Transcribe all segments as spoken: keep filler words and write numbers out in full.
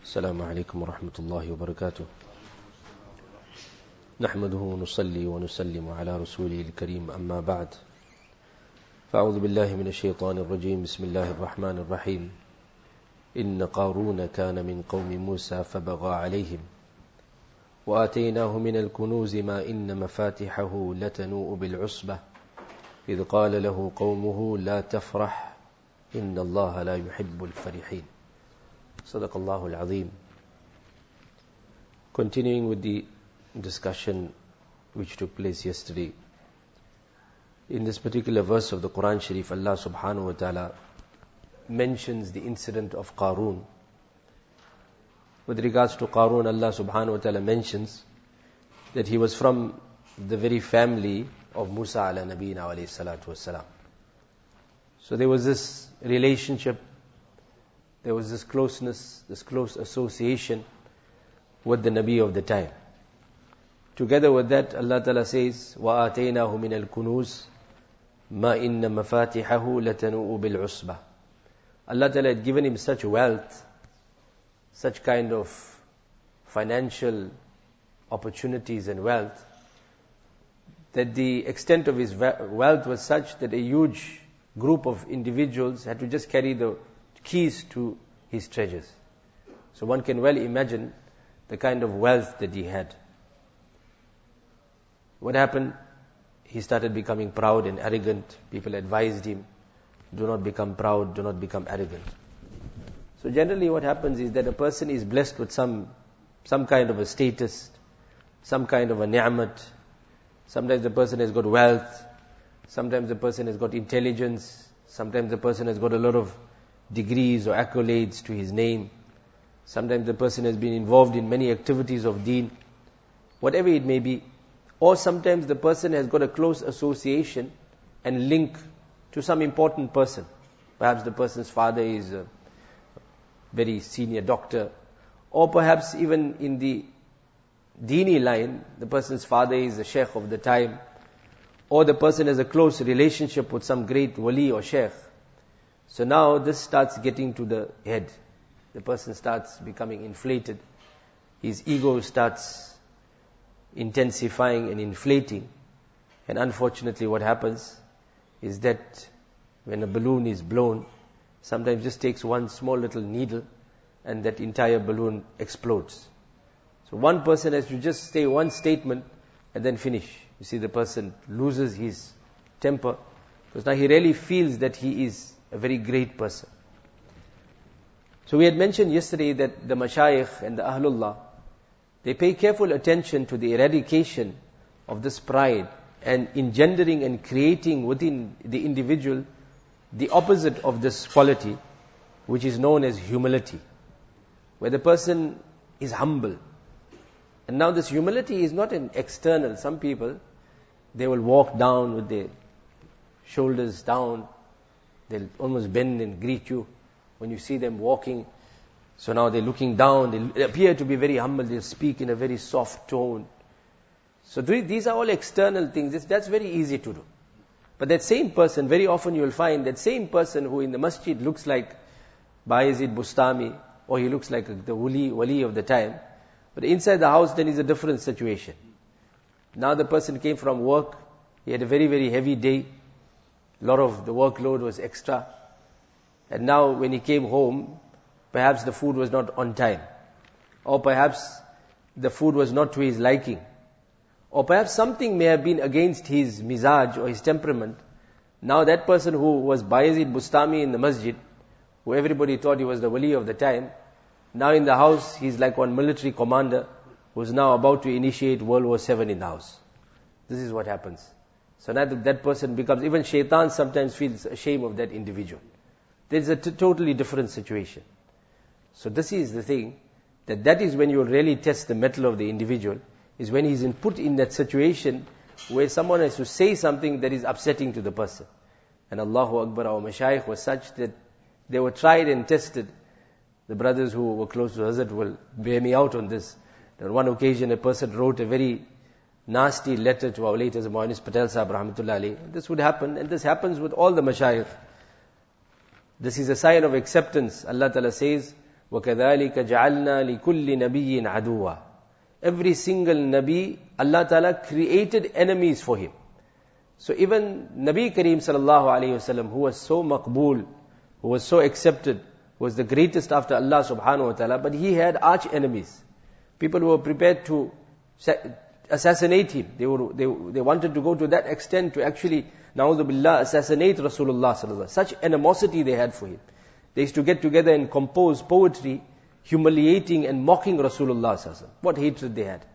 السلام عليكم ورحمة الله وبركاته. نحمده ونصلي ونسلم على رسوله الكريم، أما بعد، فأعوذ بالله من الشيطان الرجيم. بسم الله الرحمن الرحيم. إن قارون كان من قوم موسى فبغى عليهم وآتيناه من الكنوز ما إن مفاتحه لتنوء بالعصبة إذ قال له قومه لا تفرح إن الله لا يحب الفرحين. صدق الله العظيم. Continuing with the discussion which took place yesterday, in this particular verse of the Quran Sharif, Allah subhanahu wa ta'ala mentions the incident of Qarun. With regards to Qarun, Allah subhanahu wa ta'ala mentions that he was from the very family of Musa ala nabiyina alayhi salatu wassalam. So there was this relationship, there was this closeness, this close association with the Nabi of the time. Together with that, Allah Ta'ala says, وَآتَيْنَاهُ مِنَ الْكُنُوزِ مَا إِنَّ مَفَاتِحَهُ لَتَنُوءُ بِالْعُصْبَةِ. Allah Ta'ala had given him such wealth, such kind of financial opportunities and wealth, that the extent of his wealth was such that a huge group of individuals had to just carry the keys to his treasures. So one can well imagine the kind of wealth that he had. What happened? He started becoming proud and arrogant. People advised him, do not become proud, do not become arrogant. So generally what happens is that a person is blessed with some some kind of a status, some kind of a ni'mat. Sometimes the person has got wealth, sometimes the person has got intelligence, sometimes the person has got a lot of degrees or accolades to his name. Sometimes the person has been involved in many activities of deen, whatever it may be. Or sometimes the person has got a close association and link to some important person. Perhaps the person's father is a very senior doctor, or perhaps even in the Deeni line, the person's father is the sheikh of the time, or the person has a close relationship with some great wali or sheikh. So now this starts getting to the head. The person starts becoming inflated. His ego starts intensifying and inflating. And unfortunately what happens is that when a balloon is blown, sometimes just takes one small little needle and that entire balloon explodes. So one person has to just say one statement and then finish. You see, the person loses his temper because now he really feels that he is a very great person. So we had mentioned yesterday that the mashayikh and the ahlullah, they pay careful attention to the eradication of this pride and engendering and creating within the individual the opposite of this quality, which is known as humility, where the person is humble. And now this humility is not an external. Some people, they will walk down with their shoulders down. They'll almost bend and greet you when you see them walking. So now they're looking down. They appear to be very humble. They speak in a very soft tone. So these are all external things. That's very easy to do. But that same person, very often you will find that same person who in the masjid looks like Bayezid Bustami, or he looks like the wali, wali of the time, but inside the house then is a different situation. Now the person came from work. He had a very, very heavy day. A lot of the workload was extra. And now when he came home, perhaps the food was not on time. Or perhaps the food was not to his liking. Or perhaps something may have been against his mizaj or his temperament. Now that person who was Bayezid Bustami in the masjid, who everybody thought he was the wali of the time, now in the house he's like one military commander who's now about to initiate World War Seven in the house. This is what happens. So now that person becomes, even shaitan sometimes feels ashamed of that individual. There's a t- totally different situation. So this is the thing, that that is when you really test the mettle of the individual, is when he's in, put in that situation where someone has to say something that is upsetting to the person. And Allahu Akbar, our mashayikh was such that they were tried and tested. The brothers who were close to Hazrat will bear me out on this. On one occasion a person wrote a very nasty letter to our late Hazrat Mohanis Patel Sahib Rahmatullah Alayhi. This would happen, and this happens with all the mashayikh. This is a sign of acceptance. Allah Ta'ala says, وَكَذَلِكَ جَعَلْنَا لِكُلِّ نَبِيٍّ عَدُوًّا. Every single Nabi, Allah Ta'ala created enemies for him. So even Nabi Kareem sallallahu alayhi wasallam, who was so maqbool, who was so accepted, was the greatest after Allah subhanahu wa ta'ala, but he had arch enemies. People who were prepared to assassinate him. They were, they, they wanted to go to that extent to actually, na'udhu billah, assassinate Rasulullah sallallahu alaihi wasallam. Such animosity they had for him. They used to get together and compose poetry, humiliating and mocking Rasulullah sallallahu alaihi wasallam. What hatred they had.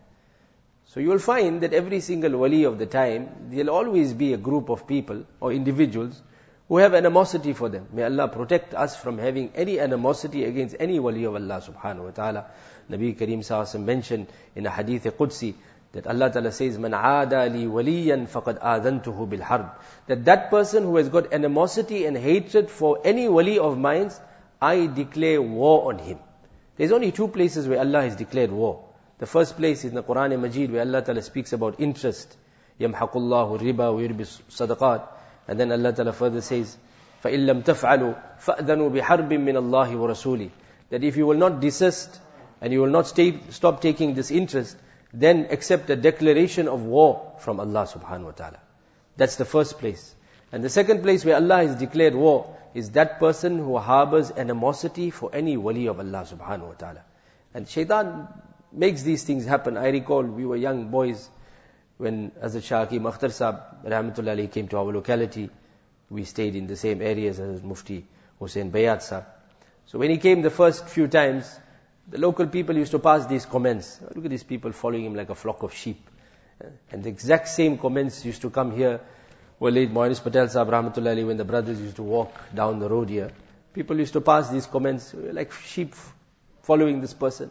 So you will find that every single wali of the time, there will always be a group of people or individuals who have animosity for them. May Allah protect us from having any animosity against any wali of Allah subhanahu wa ta'ala. Nabi Kareem sallallahu alaihi wasallam mentioned in a hadith Qudsi that Allah Ta'ala says, "Man aada li waliyan faqad aadhantuhu bil harb." That that person who has got animosity and hatred for any wali of mine, I declare war on him. There's only two places where Allah has declared war. The first place is in the Quran Majid, where Allah Ta'ala speaks about interest. يَمْحَقُ اللَّهُ الرِّبَا وَيُرْبِي الصَّدَقَاتِ. And then Allah Ta'ala further says, فَإِن لَمْ تَفْعَلُوا فَأْذَنُوا بِحَرْبٍ مِّنَ اللَّهِ وَرَسُولِهِ. That if you will not desist and you will not stay, stop taking this interest, then accept a declaration of war from Allah subhanahu wa ta'ala. That's the first place. And the second place where Allah has declared war is that person who harbors animosity for any wali of Allah subhanahu wa ta'ala. And shaitan makes these things happen. I recall we were young boys when Hazrat Shah Hakeem Akhtar Sahib rahmatullah alayhi came to our locality. We stayed in the same areas as Mufti Hussain Bayat Sahib. So when he came the first few times, the local people used to pass these comments. Look at these people following him like a flock of sheep. And the exact same comments used to come here. Walid Mohanis Patel Sahib rahmatullah alayhi, when the brothers used to walk down the road here, people used to pass these comments like sheep following this person.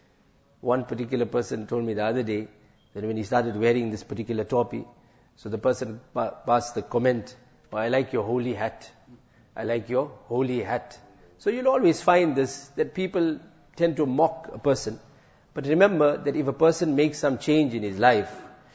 One particular person told me the other day that when he started wearing this particular topi, so the person pa- passed the comment, "Oh, I like your holy hat. I like your holy hat." So you'll always find this, that people tend to mock a person. But remember that if a person makes some change in his life,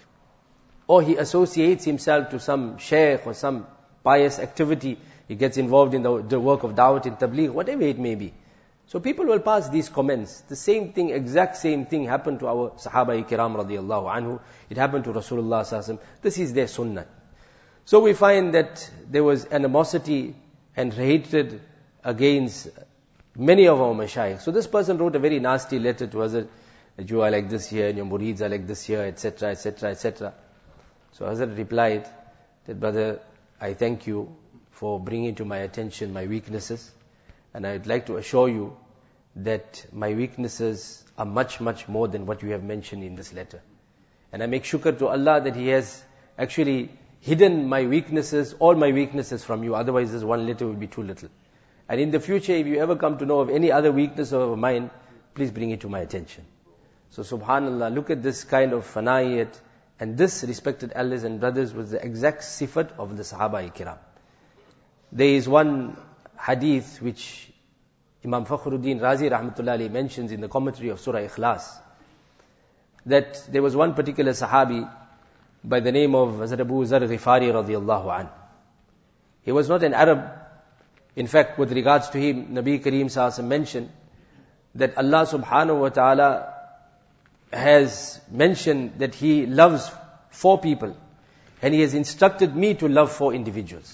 or he associates himself to some shaykh or some pious activity, he gets involved in the, the work of da'wat in tabligh, whatever it may be. So people will pass these comments. The same thing, exact same thing happened to our Sahaba Kiram radiyallahu anhu. It happened to Rasulullah sallallahu alaihi wasallam. This is their sunnah. So we find that there was animosity and hatred against many of our mashayikh. So this person wrote a very nasty letter to Hazrat, that you are like this here, and your murids are like this here, et cetera, et cetera, et cetera. So Hazrat replied that, "Brother, I thank you for bringing to my attention my weaknesses. And I'd like to assure you that my weaknesses are much, much more than what you have mentioned in this letter. And I make shukr to Allah that He has actually hidden my weaknesses, all my weaknesses from you. Otherwise this one letter will be too little. And in the future, if you ever come to know of any other weakness of mine, please bring it to my attention." So subhanallah, look at this kind of fana'iyat. And this, respected elders and brothers, was the exact sifat of the Sahaba-i-Kiram. There is one hadith which Imam Fakhruddin Razi rahmatullah alayhi mentions in the commentary of Surah Ikhlas, that there was one particular Sahabi by the name of Hazrat Abu Zar Ghifari radiyallahu anhu. He was not an Arab. In fact, with regards to him, Nabi Kareem sallallahu alaihi wasallam mentioned that Allah subhanahu wa ta'ala has mentioned that He loves four people, and He has instructed me to love four individuals.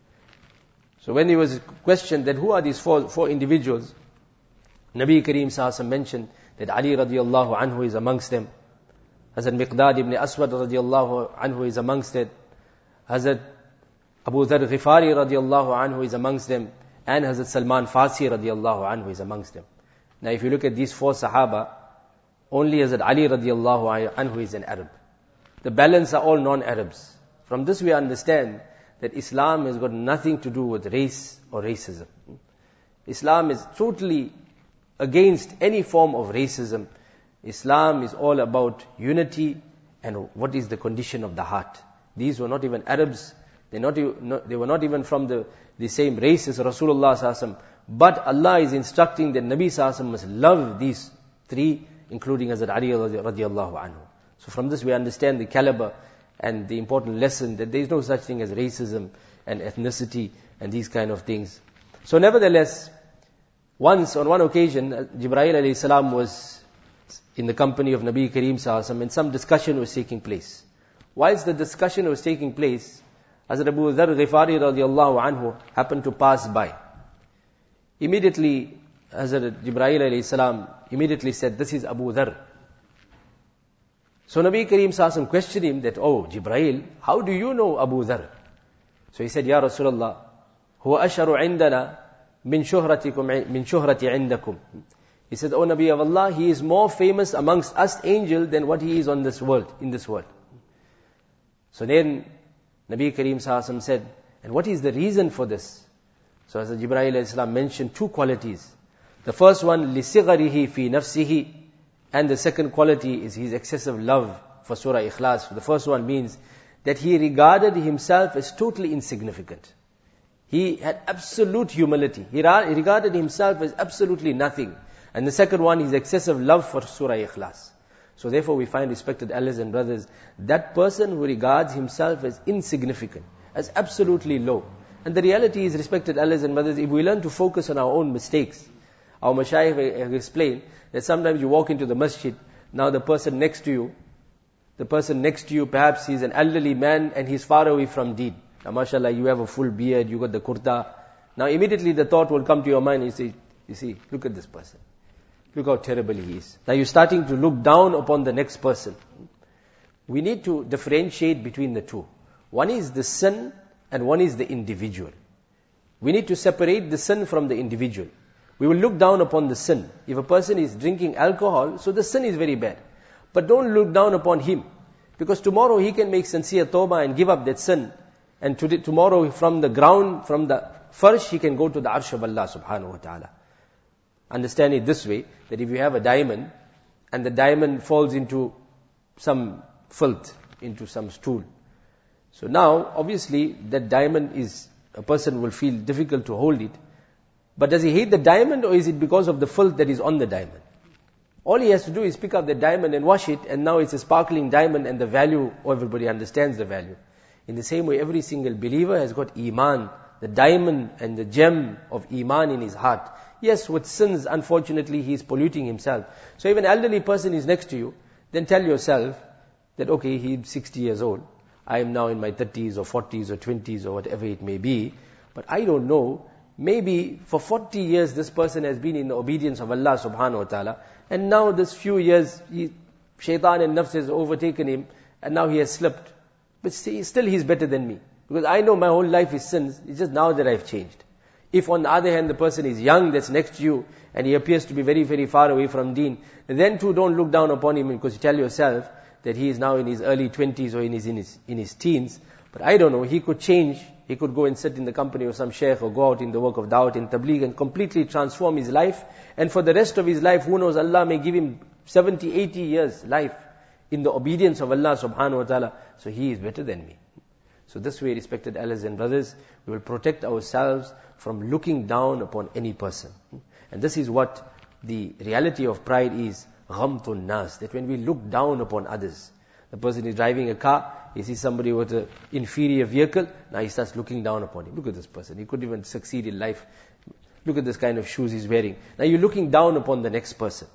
So when he was questioned that who are these four, four individuals, Nabi Kareem sallallahu alaihi wasallam mentioned that Ali radiyallahu anhu is amongst them, Hazrat Miqdad ibn Aswad radiyallahu anhu is amongst it, Hazrat Abu Dharr Ghifari radiyallahu anhu is amongst them, and Hazrat Salman Farsi radiyallahu anhu is amongst them. Now if you look at these four Sahaba, only Hazrat Ali radiyallahu anhu is an Arab. The balance are all non-Arabs. From this we understand that Islam has got nothing to do with race or racism. Islam is totally against any form of racism. Islam is all about unity and what is the condition of the heart. These were not even Arabs. They not, they were not even from the, the same race as Rasulullah sallallahu alaihi wasallam. But Allah is instructing that Nabi sallallahu alaihi wasallam must love these three, including Hazrat Ali radiallahu anhu. So from this we understand the caliber and the important lesson that there is no such thing as racism and ethnicity and these kind of things. So nevertheless, Once, on one occasion, Jibreel alayhi salam was in the company of Nabi Kareem sallallahu alaihi wasallam, and some discussion was taking place. Whilst the discussion was taking place, Hazrat Abu Dharr Ghifari radiallahu anhu happened to pass by. Immediately, Hazrat Jibreel alayhi salam immediately said, "This is Abu Dharr." So Nabi Kareem sallallahu alaihi wasallam questioned him that, "Oh, Jibreel, how do you know Abu Dharr?" So he said, "Ya Rasulullah, huwa asharu indana min shuhratikum min shuhrati indakum." He said, "O Nabi of Allah, he is more famous amongst us angels than what he is on this world, in this world." So then Nabi Kareem sallallahu alaihi wasallam said, "And what is the reason for this?" So as Jibreel alayhi salam mentioned two qualities. The first one, لِصِغَرِهِ فِي نَفْسِهِ, and the second quality is his excessive love for Surah Ikhlas. The first one means that he regarded himself as totally insignificant. He had absolute humility. He regarded himself as absolutely nothing. And the second one is excessive love for Surah Ikhlas. So therefore we find, respected elders and brothers, that person who regards himself as insignificant, as absolutely low. And the reality is, respected elders and brothers, if we learn to focus on our own mistakes, our mashayikh have explained that sometimes you walk into the masjid, now the person next to you, the person next to you, perhaps he's an elderly man and he's far away from deen. Now mashallah, you have a full beard, you got the kurta. Now immediately the thought will come to your mind, you say, you see, look at this person. Look how terrible he is. Now you're starting to look down upon the next person. We need to differentiate between the two. One is the sin and one is the individual. We need to separate the sin from the individual. We will look down upon the sin. If a person is drinking alcohol, so the sin is very bad. But don't look down upon him. Because tomorrow he can make sincere tawbah and give up that sin. And today, tomorrow from the ground, from the first, he can go to the arsh of Allah subhanahu wa ta'ala. Understand it this way, that if you have a diamond, and the diamond falls into some filth, into some stool. So now, obviously, that diamond is, a person will feel difficult to hold it. But does he hate the diamond, or is it because of the filth that is on the diamond? All he has to do is pick up the diamond and wash it, and now it's a sparkling diamond, and the value, everybody understands the value. In the same way, every single believer has got iman, the diamond and the gem of iman in his heart. Yes, with sins, unfortunately, he is polluting himself. So if an elderly person is next to you, then tell yourself that, okay, he's sixty years old. I am now in my thirties or forties or twenties or whatever it may be. But I don't know, maybe for forty years this person has been in the obedience of Allah subhanahu wa ta'ala. And now this few years, he, shaitan and nafs has overtaken him. And now he has slipped. But still he's better than me. Because I know my whole life is sins. It's just now that I've changed. If on the other hand the person is young that's next to you and he appears to be very, very far away from deen, then too don't look down upon him, because you tell yourself that he is now in his early twenties or in his, in his in his teens. But I don't know, he could change. He could go and sit in the company of some sheikh or go out in the work of da'wat in tabligh and completely transform his life. And for the rest of his life, who knows, Allah may give him seventy, eighty years life in the obedience of Allah subhanahu wa ta'ala. So he is better than me. So this way, respected elders and brothers, we will protect ourselves from looking down upon any person. And this is what the reality of pride is, ghamtun nas, that when we look down upon others, the person is driving a car, he sees somebody with an inferior vehicle, now he starts looking down upon him. Look at this person, he couldn't even succeed in life. Look at this kind of shoes he's wearing. Now you're looking down upon the next person.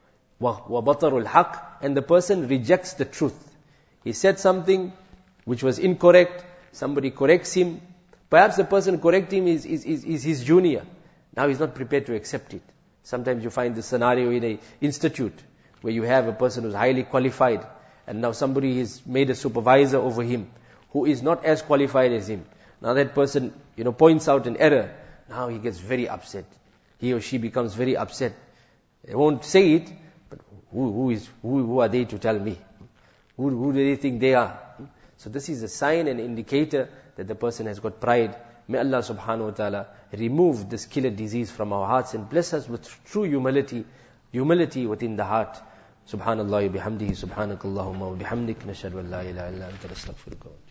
وَبَطَرُ الْحَقِّ, and the person rejects the truth. He said something which was incorrect, somebody corrects him. Perhaps the person correcting him is, is, is, is his junior. Now he's not prepared to accept it. Sometimes you find this scenario in an institute where you have a person who's highly qualified, and now somebody is made a supervisor over him who is not as qualified as him. Now that person, you know, points out an error. Now he gets very upset. He or she becomes very upset. They won't say it, but who, who is who, who are they to tell me? Who, who do they think they are? So this is a sign and indicator that the person has got pride. May Allah subhanahu wa ta'ala remove this killer disease from our hearts and bless us with true humility, humility within the heart. Subhanallah bihamdihi, subhanakallahumma wa bihamdik, nashhadu an la ilaha illa anta, nastaghfiruka.